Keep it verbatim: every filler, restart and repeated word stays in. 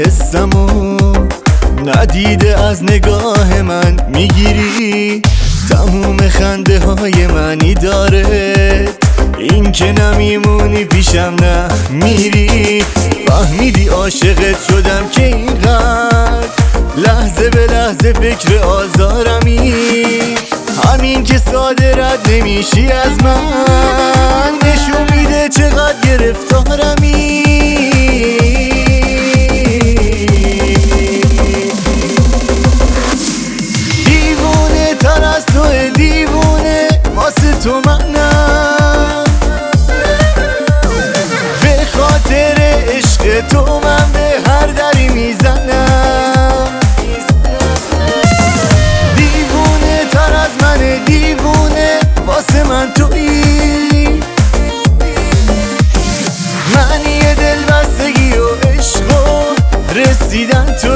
حسمو ندیده از نگاه من میگیری، تموم خنده های منی داره، این که نمیمونی پیشم نه میری. فهمیدی عاشقت شدم که اینقدر لحظه به لحظه فکر آزارمی، همین که ساده رد نمیشی از من نشون میده چقدر گرفتارمی. دیوونه تر از تو دیوونه واسه تو منم، به خاطر عشق تو من به هر دری میزنم. دیوونه تر از من دیوونه واسه من تویی، معنی دلبستگی و عشق و رسیدن تو